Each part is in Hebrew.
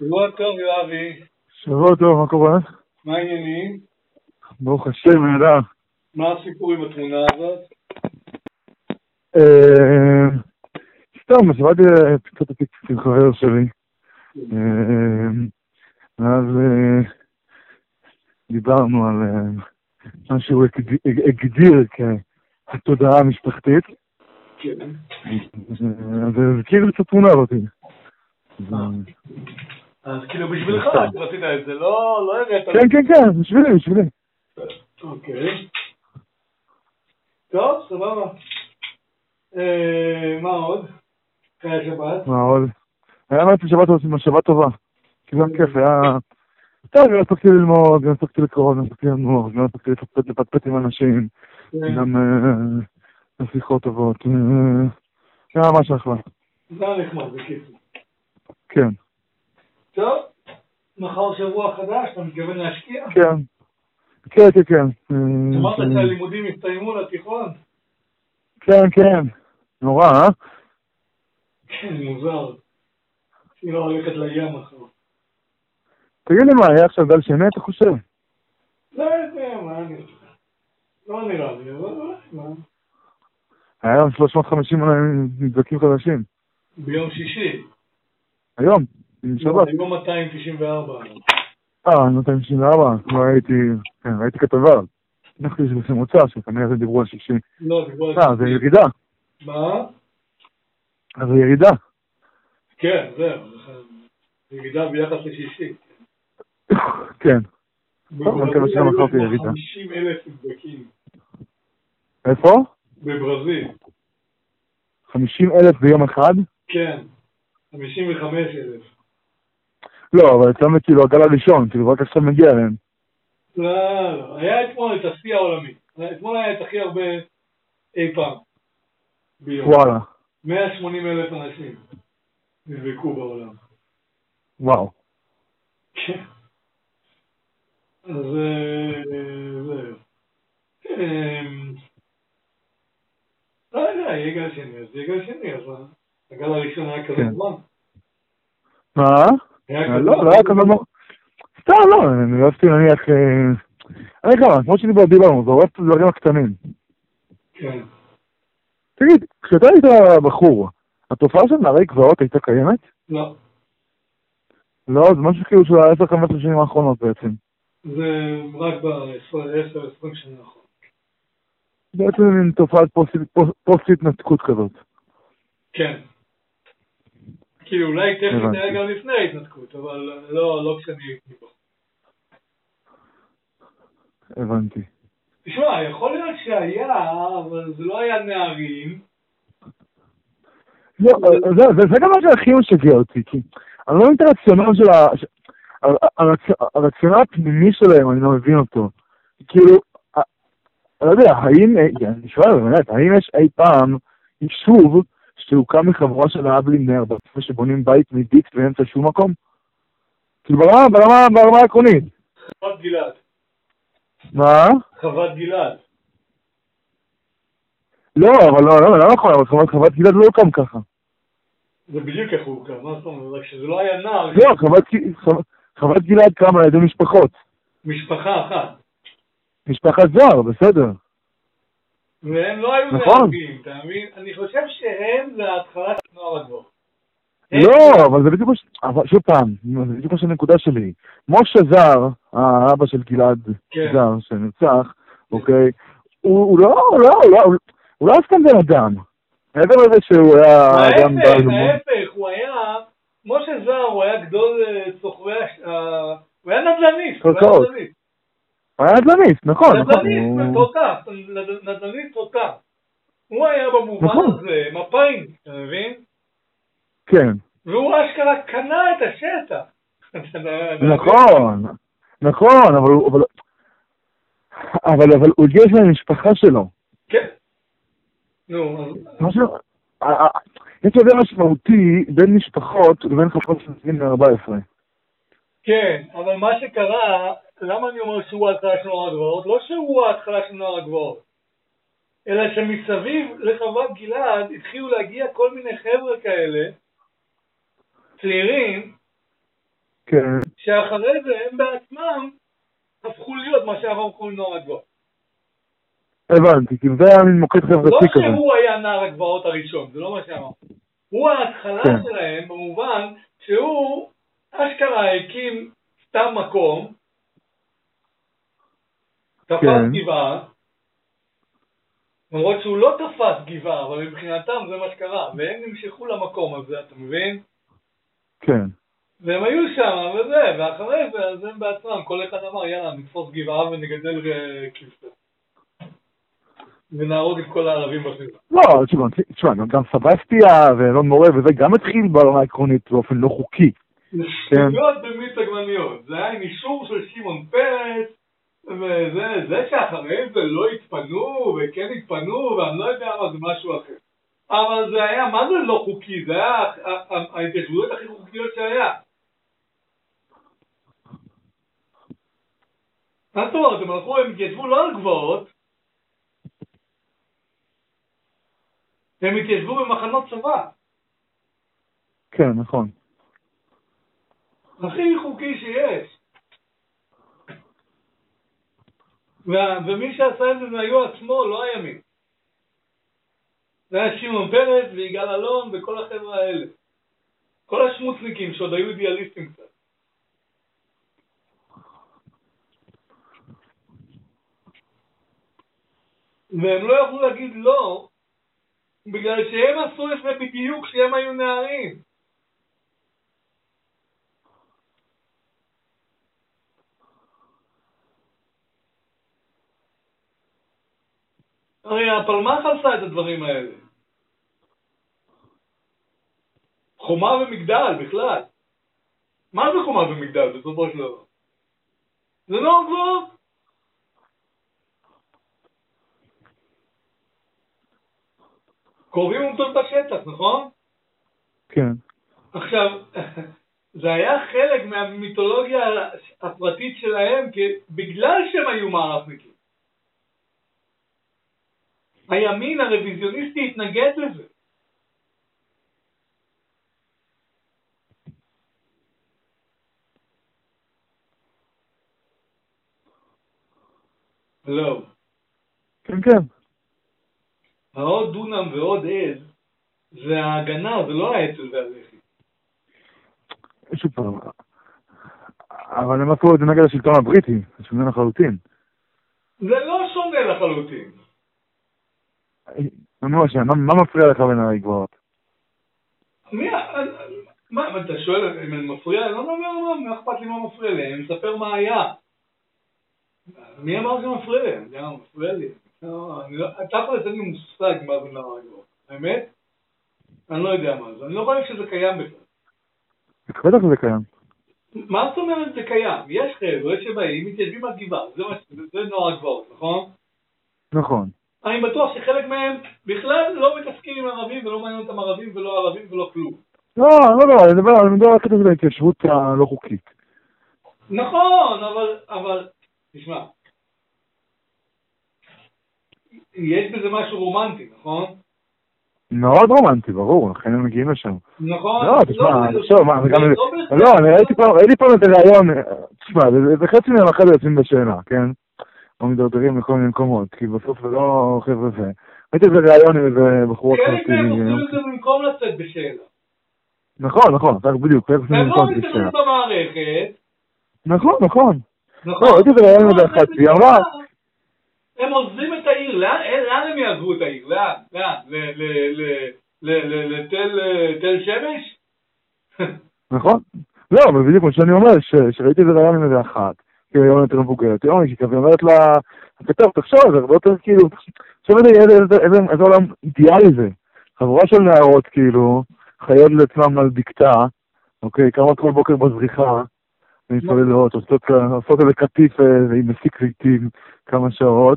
שבוע טוב, יואבי. שבוע טוב, מה קורה? מה העניינים? ברוך השם, נהדר. מה הסיפור עם התמונה הזאת? סתם, שמעתי קצת הטקסט עם חבר שלי. ואז דיברנו על מה שהוא הגדיר כתודעה המשפחתית. כן. אז כאילו את התמונה הזאת. אז כאילו בשבילך, רצית את זה, לא הראית. כן, בשבילי. אוקיי. טוב, סבבה. מה עוד? חיי שבת? מה עוד? היה מעט שבת טובה. כאילו כיף, היה... טוב, גם הספקתי ללמוד, גם הספקתי לקרוא, גם הספקתי לנוח, גם הספקתי לפטפט עם אנשים, גם שיחות טובות. היה ממש אחלה. זה נחמד, זה כיף. כן. טוב, מחר שבוע חדש, אתה מתכוון להשקיע? כן. אמרת שהלימודים הסתיימו לתיכון? כן. נורא, אה? כן, מוזר. היא לא הולכת לים מחר. תגיד לי מה, היה עכשיו גל שני, אתה חושב? לא יודע, מה אני חושב? לא נראה לי, אבל מה? היה היום 350 נדבקים חדשים. ביום שישי. היום? שבת. היום 294. 294, כבר ראיתי כתבה. אנחנו יש מוצא שכנראה זה דיברו על שישי. לא, דיברו על שישי. זה ירידה. מה? אז זה ירידה. כן, זהו. ירידה ביחס לשישי. כן. טוב, אני מקווה שגם אחר תהיה ירידה. 50,000 נדבקים. איפה? בברזיל. 50,000 ביום אחד? כן. 55,000. לא, אבל אצלנו כאילו הגל הראשון, כאילו רק עכשיו מגיע אליהם. לא. היה אתמול את השיא העולמי. אתמול היה את הכי הרבה אי פעם. ביום. וואלה. 180,000 אנשים נדבקו בעולם. וואו. כן. אז זהו. לא יודע, יהיה גל שני, אז הגל הראשון היה כזה זמן. מה? לא היה כזה זמן. סתם לא, אני רציתי להניח... אני כמה, כמו שדיברנו, זה רואה את הדברים הקטנים. כן. תגיד, כשאתה היית בחור, התופעה של נערי גבעות הייתה קיימת? לא. לא, זה משהו כאילו של 10-15 שנים האחרונות בעצם. זה רק ב-10-20 שנים האחרונות. בעצם מין תופעת פוסט-התנתקות כזאת. כן. כאילו אולי טכנית היה גם לפני ההתנתקות, אבל לא כשאני הייתי פה. הבנתי. תשמע, יכול להיות שהיה, אבל זה לא היה נערים. לא, זה גם מה שהכי משגע אותי, כי אני לא מבין את הרציונל של הרציונל הפנימי שלהם, אני לא מבין אותו. כאילו, אני לא יודע, אני שואל באמת, האם יש אי פעם יישוב שהוקם מחבורה של האבלינר, שבונים בית מדיקט באמצע שום מקום? כאילו ברמה העקרונית. חוות גלעד. מה? חוות גלעד. לא, אבל לא נכון, אבל חוות גלעד לא הוקם ככה. זה בדיוק איך הוא הוקם, מה זאת אומרת? רק שזה לא היה נער. לא, חוות גלעד קמה על ידי משפחות. משפחה אחת. משפחת זר, בסדר. והם לא היו נערים, אתה מבין? אני חושב שהם זה ההתחלה של נוער הגבעות. לא, אבל זה בדיוק, שוב פעם, זה בדיוק הנקודה שלי. משה זר, האבא של גלעד זר שנרצח, אוקיי, הוא לא סתם בן אדם. מעבר לזה שהוא היה אדם ההפך, הוא היה, משה זר, הוא היה גדול סוחרי, הוא היה נדל"ניסט. הוא היה נדל"ניסט, נכון. נדל"ניסט תותח. הוא היה במובן הזה, מפאי, אתה מבין? כן. והוא אשכרה קנה את השטח. נכון, אבל הוא הגיע של המשפחה שלו. כן. נו, יש הבדל משמעותי בין משפחות לבין חברות של גיל 14. כן, אבל מה שקרה, למה אני אומר שהוא ההתחלה של נוער הגבעות? לא שהוא ההתחלה של נוער הגבעות, אלא שמסביב לחוות גלעד התחילו להגיע כל מיני חבר'ה כאלה, צעירים, כן. שאחרי זה הם בעצמם הפכו להיות מה שאנחנו קוראים נוער הגבעות. הבנתי, כאילו זה היה מין מוקד חברתי לא כזה. שהוא היה נער הגבעות הראשון, זה לא מה שאמרתי. הוא ההתחלה כן. שלהם במובן שהוא אשכרה הקים סתם מקום, תפס כן. גבעה, למרות שהוא לא תפס גבעה, אבל מבחינתם זה מה שקרה, והם נמשכו למקום הזה, אתה מבין? כן. והם היו שם וזה, ואחרי זה, אז הם בעצמם, כל אחד אמר, יאללה, נתפוס גבעה ונגדל כבשה. ונהרוג את כל הערבים בסביבה. לא, תשמע, גם סבסטיה ואלון מורה וזה גם התחיל ברמה העקרונית באופן לא חוקי. שטויות במיץ עגבניות, זה היה עם אישור של שמעון פרס, וזה שאחרי זה לא התפנו וכן התפנו, ואני לא יודע מה, זה משהו אחר. אבל זה היה, מה זה לא חוקי? זה היה ההתיישבויות הכי חוקיות שהיה. מה זאת אומרת, הם התיישבו לא על גבעות, הם התיישבו במחנות צבא. כן, נכון. הכי חוקי שיש. ומי שעשה את זה היו עצמו, לא הימין. זה היה שמעון פרס ויגאל אלון וכל החבר'ה האלה. כל השמוצניקים שעוד היו אידיאליסטים קצת. והם לא יכלו להגיד לא, בגלל שהם עשו את זה בדיוק כשהם היו נערים. הרי הפלמ"ח עשה את הדברים האלה. חומה ומגדל בכלל. מה זה חומה ומגדל בסופו של דבר? זה לא גבוה. קוראים עומדות בשטח, נכון? כן. עכשיו, זה היה חלק מהמיתולוגיה הפרטית שלהם, בגלל שהם היו מערבניקים. הימין הרוויזיוניסטי התנגד לזה. לא. כן, כן. העוד דונם ועוד עז, זה ההגנה, זה לא העצל והלחי. שוב פעם. אבל הם עשו את זה נגד השלטון הבריטי, זה שונה לחלוטין. זה לא שונה לחלוטין. מה מפריע לך בנערי גבעות? מה, אתה שואל אם אני מפריע? לא אומר, מה אכפת לי מה מפריע לי? אני מספר מה היה. מי אמר שמפריע לי? אני לא מפריע לי. תכל'ס אין לי מושג מה זה נערי גבעות. האמת? אני לא יודע מה זה. אני לא חושב שזה קיים בכלל. בטח שזה קיים. מה זאת אומרת זה קיים? יש חבר'ה שבאים, מתיישבים על גבעה. זה נוער גבעות, נכון? נכון. אני בטוח שחלק מהם בכלל לא מתעסקים עם ערבים ולא מעניין אותם ערבים ולא ערבים ולא כלום. לא, אני מדבר על הקטע של ההתיישבות הלא חוקית. נכון, אבל, תשמע, יש בזה משהו רומנטי, נכון? מאוד רומנטי, ברור, לכן הם מגיעים לשם. נכון? לא, תשמע, אני ראיתי פעם את הרעיון, תשמע, זה חצי מהם אחרי יוצאים בשאלה, כן? או מדרדרים לכל מיני מקומות, כי בסוף זה לא חבר'ה זה. ראיתי איזה רעיון עם איזה בחורות חלק מהם עושים את זה במקום לצאת בשאלה. נכון, tak בדיוק, הם לא מסתכלים במערכת. נכון. ראיתי איזה רעיון עם אחת, והיא אמרה... הם עוזבים את העיר, לאן הם יעזבו את העיר? לאן? לתל שמש? נכון. לא, אבל בדיוק כמו שאני אומר, שראיתי איזה רעיון עם איזה אחת, כאילו רעיון יותר מבוגרת, היא כזה אומרת לה, כתוב, תחשוב, זה הרבה יותר כאילו, עכשיו איזה עולם אידיאלי זה. חבורה של נערות כאילו, חיות לעצמם על בקתה, אוקיי, קמות כל בוקר בזריחה, ומתפללות, עושות איזה קטיף עם מסיק זיתים כמה שעות,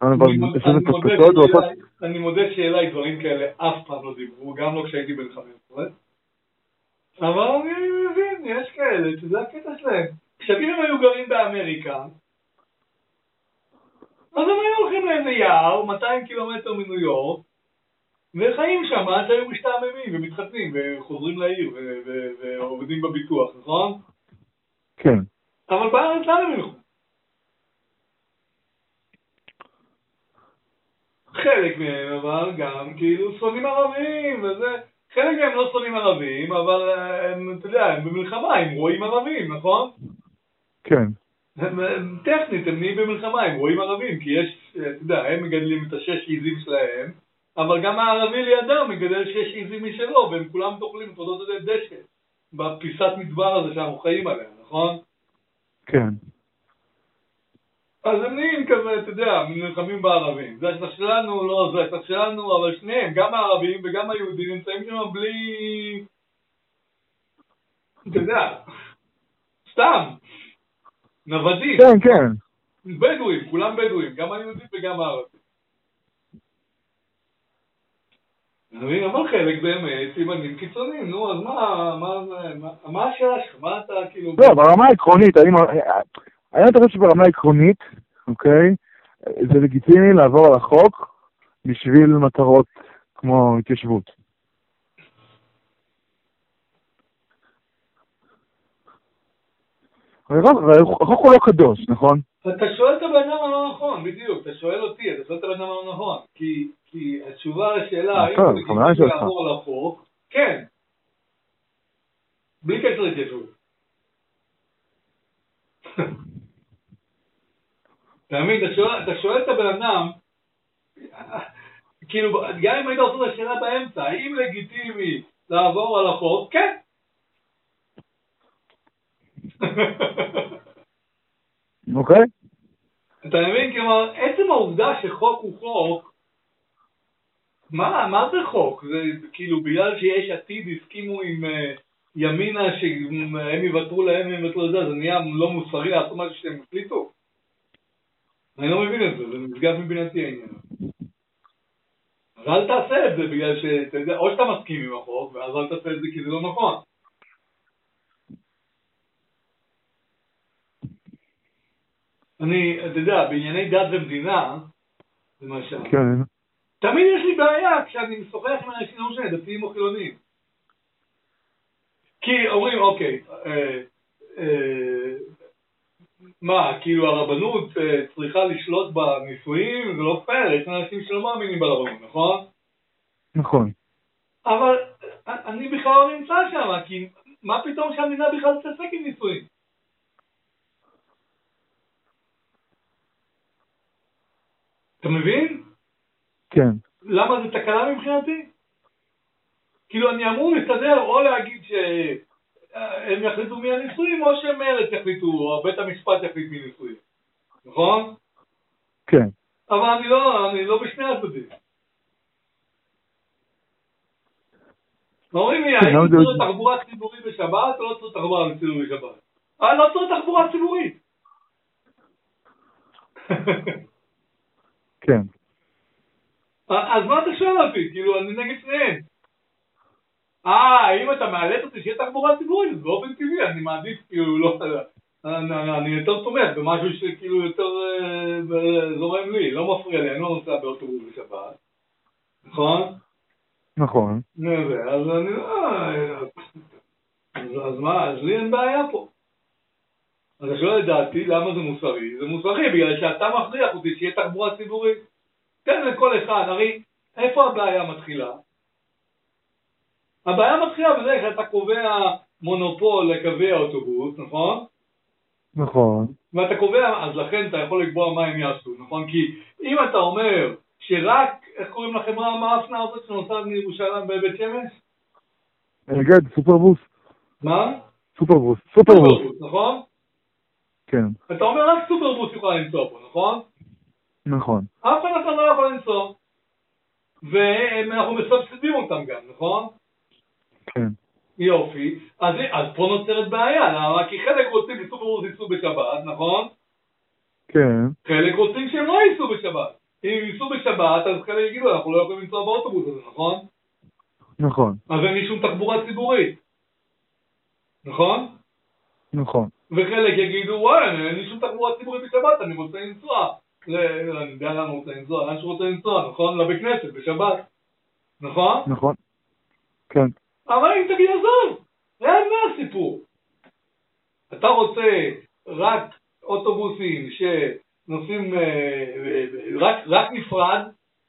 אני מודה שאליי דברים כאלה אף פעם לא דיברו, גם לא כשהייתי בן 15. אבל אני מבין, יש כאלה, שזה הקטע שלהם. כשאם הם היו גרים באמריקה, אז הם היו הולכים לאיזה יער, 200 קילומטר מניו יורק, וחיים שם, עד שהיו משתעממים ומתחתנים וחוזרים לעיר ועובדים בביטוח, נכון? כן. אבל בארץ לאן הם ילכו? חלק מהם אבל גם כאילו שונאים ערבים וזה, חלק מהם לא שונאים ערבים, אבל הם, אתה יודע, הם במלחמה, הם רואים ערבים, נכון? כן. טכנית הם נהיים במלחמה, הם רואים ערבים, כי יש, אתה יודע, הם מגדלים את 6 עיזים שלהם, אבל גם הערבי לידם מגדל 6 עיזים משלו, והם כולם תאכלים את אותו דשא, בפיסת מדבר הזה שאנחנו חיים עליה, נכון? כן. אז הם נהיים כזה, אתה יודע, נלחמים בערבים. זה השטח שלנו, לא, זה השטח שלנו, אבל שניהם, גם הערבים וגם היהודים נמצאים שם בלי... אתה יודע, סתם, נוודים. כן, כן. בדואים, כולם בדואים, גם היהודים וגם הערבים. אבל חלק באמת סימנים קיצוניים, נו, אז מה השאלה שלך? מה אתה כאילו... לא, ברמה העקרונית, האם אתה חושב שברמה העקרונית, אוקיי, זה לגיטימי לעבור על החוק בשביל מטרות כמו התיישבות? החוק הוא לא קדוש, נכון? אתה שואל את הבן אדם הלא נכון, בדיוק, אתה שואל אותי, אתה שואל את הבן אדם הלא נכון, כי התשובה לשאלה, האם הוא לגיטימי לעבור על החוק, כן, בלי קשר להתיישבות. תאמין, אתה שואל את הבן אדם, כאילו, גם אם היית עושה את השאלה באמצע, האם לגיטימי לעבור על החוק, כן. אוקיי. אתה מבין? כלומר, עצם העובדה שחוק הוא חוק, מה זה חוק? זה כאילו בגלל שיש עתיד הסכימו עם ימינה שהם יוותרו להם, הם יוותרו לזה, זה נהיה לא מוסרי לעשות משהו שהם החליטו. אני לא מבין את זה, זה נשגב מבינתי העניין. אז אל תעשה את זה בגלל שאתה יודע, או שאתה מסכים עם החוק, ואז אל תעשה את זה כי זה לא נכון. אתה יודע, בענייני דת ומדינה, למשל, כן. תמיד יש לי בעיה כשאני משוחח עם אנשים לא משנה, דתיים או חילונים. כי אומרים, אוקיי, מה, כאילו הרבנות צריכה לשלוט בנישואים, זה לא פייר, יש אנשים שלא מאמינים ברבנות, נכון? נכון. אבל אני בכלל לא נמצא שם, כי מה פתאום שהמדינה בכלל תתעסק עם נישואים? אתה מבין? כן. למה זה תקלה מבחינתי? כאילו אני אמור להסתדר או להגיד שהם יחליטו מי הנישואים, או שמרצ יחליטו, או בית המשפט יחליט מי נישואים. נכון? כן. אבל אני לא בשני הצדדים. אומרים לי, האם צריך תחבורה ציבורית בשבת, או לא צריך תחבורה ציבורית בשבת? לא צריך תחבורה ציבורית. כן. אז מה אתה שואל אותי? כאילו, אני נגד שניהם. אם אתה מעלת אותי שיהיה תחבורה ציבורית, אז באופן טבעי, אני מעדיף, כאילו, לא... אני יותר תומך במשהו שכאילו יותר זורם לי, לא מפריע לי, אני לא נוסע באוטובוס בשבת. נכון? נכון. אז אני אז מה, אז לי אין בעיה פה. אז אני שואל לדעתי, למה זה מוסרי? זה מוסרי בגלל שאתה מכריח אותי שיהיה תחבורה ציבורית. תן לכל אחד, הרי איפה הבעיה מתחילה? הבעיה מתחילה בזה שאתה קובע מונופול לקווי האוטובוס, נכון? נכון. ואתה קובע, אז לכן אתה יכול לקבוע מה הם יעשו, נכון? כי אם אתה אומר שרק, איך קוראים לחברה המאפנה הזאת שנוסעת מירושלים בבית שמש? גד, סופרבוס. מה? סופרבוס, נכון? כן. אתה אומר רק סופרבוס יוכל לנסוע פה, נכון? נכון. אף אחד אחר לא יכול לנסוע. ואנחנו מסבסדים אותם גם, נכון? כן. יופי. אז פה נוצרת בעיה, למה? כי חלק רוצים שסופרבוס ייסעו בשבת, נכון? כן. חלק רוצים שהם לא ייסעו בשבת. אם הם ייסעו בשבת, אז חלק יגידו, אנחנו לא יכולים לנסוע באוטובוס הזה, נכון? נכון. אז אין לי שום תחבורה ציבורית. נכון? נכון. וחלק יגידו, וואי, אין לי שום תחבורה ציבורית בשבת, אני רוצה לנסוע. אני יודע לאן רוצה לנסוע, לאן שרוצה לנסוע, נכון? לבית כנסת, בשבת. נכון? נכון. כן. אבל אם תגיד, עזוב, זה הסיפור. אתה רוצה רק אוטובוסים שנוסעים רק נפרד,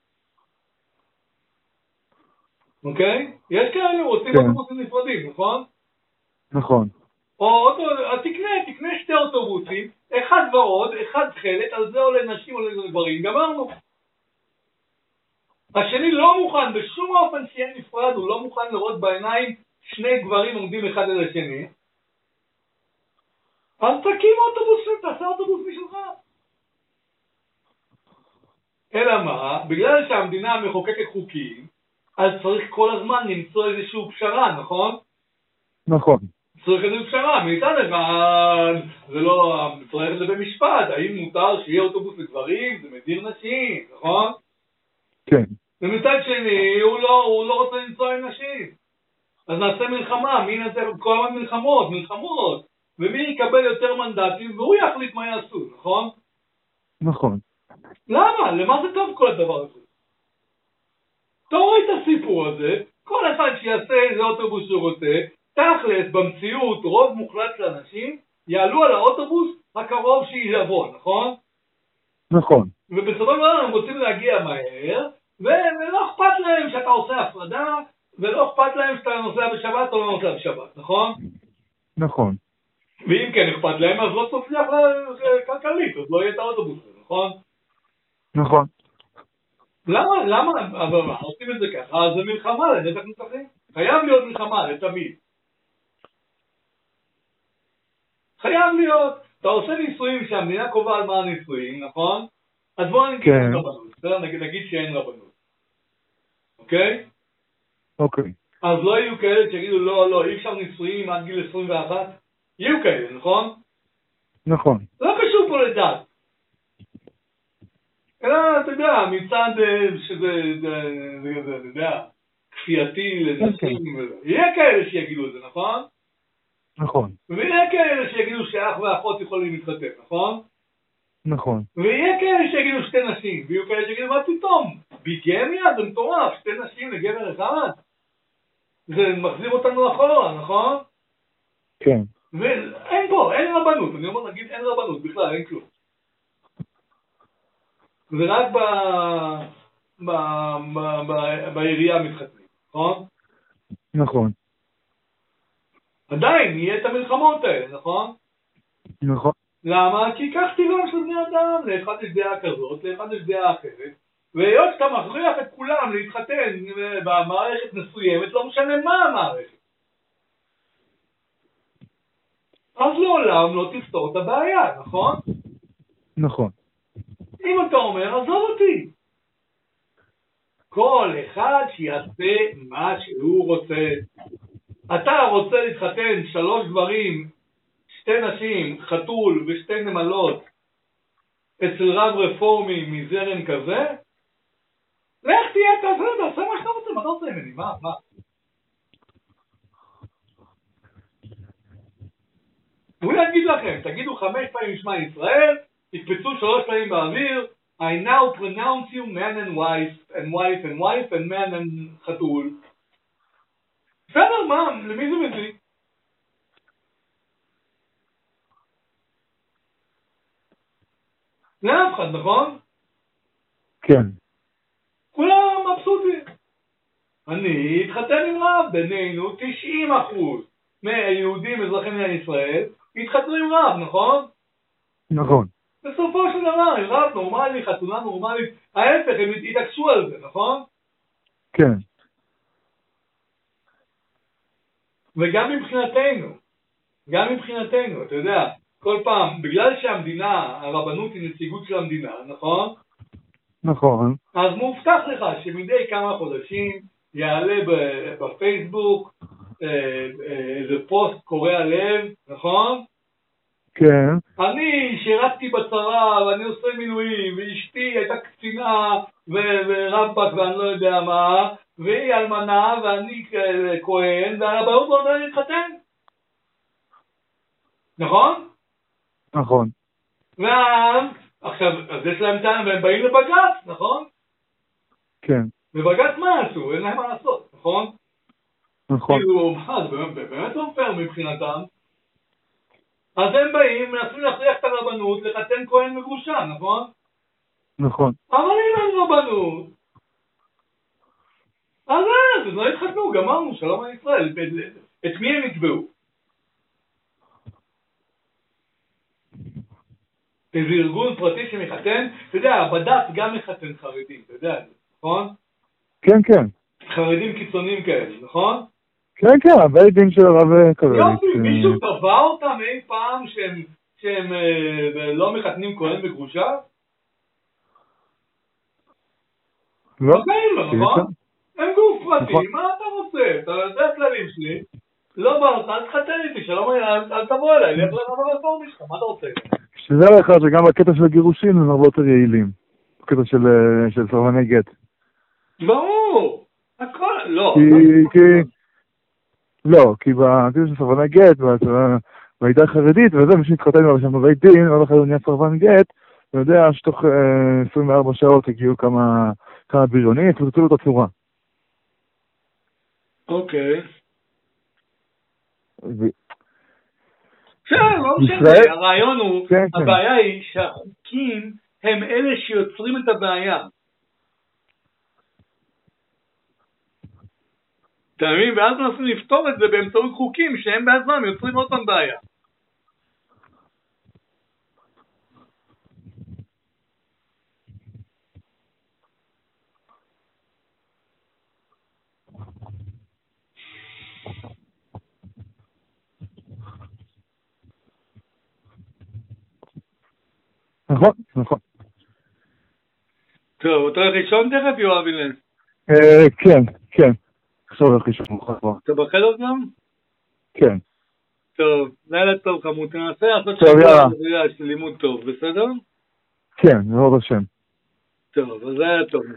אוקיי? יש כאלה רוצים אוטובוסים נפרדים, נכון? נכון. אז תקנה שתי אוטובוסים, אחד ורוד, אחד תכלת, אז זה עולה נשים עולה לגברים, גמרנו. השני לא מוכן בשום אופן שיהיה נפרד, הוא לא מוכן לראות בעיניים שני גברים עומדים אחד על השני. אז תקים אוטובוס, תעשה אוטובוס משלך. אלא מה? בגלל שהמדינה מחוקקת חוקים, אז צריך כל הזמן למצוא איזשהו פשרה, נכון? נכון. צריך איזושהי פשרה, מצד אחד, זה לא, צריך את זה במשפט, האם מותר שיהיה אוטובוס לגברים, זה מדיר נשים, נכון? כן. ומצד שני, הוא לא רוצה לנסוע עם נשים. אז נעשה מלחמה, מי נעשה כל הזמן מלחמות, ומי יקבל יותר מנדטים, והוא יחליט מה יעשו, נכון? נכון. למה? למה זה טוב כל הדבר הזה? תוריד את הסיפור הזה, כל אחד שיעשה איזה אוטובוס שהוא רוצה, תכלס במציאות רוב מוחלט של אנשים יעלו על האוטובוס הקרוב שיבוא, נכון? נכון. ובסופו של דבר הם רוצים להגיע מהר, ולא אכפת להם שאתה עושה הפרדה, ולא אכפת להם שאתה נוסע בשבת או לא נוסע בשבת, נכון? נכון. ואם כן אכפת להם, אז לא תצליח כלכלית, אז לא יהיה את האוטובוס, נכון? נכון. למה עושים את זה ככה? אז זה מלחמה לנצח נצחים. חייב להיות מלחמה לתמיד. חייב להיות. אתה עושה ניסויים שהמדינה קובעה על מה הניסויים, נכון? אז בואו נגיד שאין רבנות. נגיד שאין רבנות. אוקיי? אוקיי. אז לא יהיו כאלה שיגידו לא, אי אפשר ניסויים עד גיל 21? יהיו כאלה, נכון? נכון. לא קשור פה לדת. אלא, אתה יודע, מצד שזה, אתה יודע, כפייתי לנשים, יהיה כאלה שיגידו את זה, נכון? נכון. ויהיה כאלה שיגידו שאח ואחות יכולים להתחתן, נכון? נכון. ויהיה כאלה שיגידו שתי נשים, ויהיו כאלה שיגידו מה פתאום? ביגמיה זה מטורף, שתי נשים לגבר אחד? זה מחזיר אותנו אחורה, נכון? כן. ואין פה, אין רבנות, אני אומר נגיד אין רבנות, בכלל אין כלום. זה רק בעירייה מתחתנים, נכון? נכון. עדיין יהיה את המלחמות האלה, נכון? נכון. למה? כי כך טבעם של בני אדם, לאחד יש דעה כזאת, לאחד יש דעה אחרת, והיות שאתה מכריח את כולם להתחתן במערכת מסוימת, לא משנה מה המערכת. אז לעולם לא תפתור את הבעיה, נכון? נכון. אם אתה אומר, עזוב אותי. כל אחד שיעשה מה שהוא רוצה. אתה רוצה להתחתן 3 גברים, 2 נשים, חתול ו2 נמלות אצל רב רפורמי מזרם כזה? לך תהיה כזה, תעשה מה שאתה רוצה, מה אתה רוצה ממני? מה? הוא יגיד לכם, תגידו 5 פעמים שמע ישראל, תקפצו 3 פעמים באוויר, I now pronounce you man and wife, and wife and wife, and man and חתול. בסדר, מה? למי זה מזיק? לאף אחד, נכון? כן. כולם מבסוטים. אני התחתן עם רב, בינינו 90% מהיהודים אזרחי מדינת ישראל התחתנו עם רב, נכון? נכון. בסופו של דבר, עם רב נורמלי, חתונה נורמלית, ההפך, הם התעקשו על זה, נכון? כן. וגם מבחינתנו, אתה יודע, כל פעם, בגלל שהמדינה, הרבנות היא נציגות של המדינה, נכון? נכון. אז מובטח לך שמדי כמה חודשים יעלה בפייסבוק איזה פוסט קורע לב, נכון? כן. אני שירתתי בצבא ואני עושה מילואים, ואשתי הייתה קצינה ורבק ואני לא יודע מה, והיא אלמנה ואני כהן, והרבנות לא יודע להתחתן. נכון? נכון. עכשיו, אז יש להם טעם והם באים לבג"ץ, נכון? כן. בבג"ץ מה עשו? אין להם מה לעשות, נכון? נכון. כאילו, זה באמת לא פייר מבחינתם. אז הם באים, מנסים להכריח את הרבנות לחתן כהן וגרושה, נכון? נכון. אבל אם אין רבנות, אז לא התחתנו, גמרנו, שלום על ישראל. את מי הם יתבעו? איזה ארגון פרטי שמחתן, אתה יודע, בדת גם מחתן חרדים, אתה יודע, נכון? כן, כן. חרדים קיצוניים כאלה, נכון? כן, כן, הבית דין של הרב כזה. יופי, מישהו תבע אותם אי פעם שהם לא מחתנים כהן וגרושה? לא. בחיים לא, נכון? הם גוף פרטי, מה אתה רוצה? אתה יודע הכללים שלי, לא בא לך, אל תחתן איתי, שלום, אל תבוא אליי, לך לרב הרפורמי שלך, מה אתה רוצה? שזה לך שגם בקטע של הגירושים הם הרבה יותר יעילים. בקטע של סרבני גט. ברור, הכל, לא. כי בקטע של סרבני גט, בעידה החרדית, וזה מי שמתחתן לו שם בבית דין, לא בכלל הוא נהיה סרבן גט, אתה יודע שתוך 24 שעות הגיעו כמה בריונים, ותוצאו לו את הצורה. אוקיי. לא משנה, הרעיון הוא, הבעיה היא שהחוקים הם אלה שיוצרים את הבעיה. אתה מבין? ואז מנסים לפתור את זה באמצעות חוקים שהם בעצמם יוצרים עוד פעם בעיה. נכון, נכון. טוב, אתה הולך לישון תכף, יואב אילן? כן. עכשיו הולך לישון מוכרח כבר. אתה בחדר גם? כן. טוב, לילה טוב חמוד, תנסה לעשות לימוד טוב, בסדר? כן, מאוד השם. טוב, אז לילה טוב.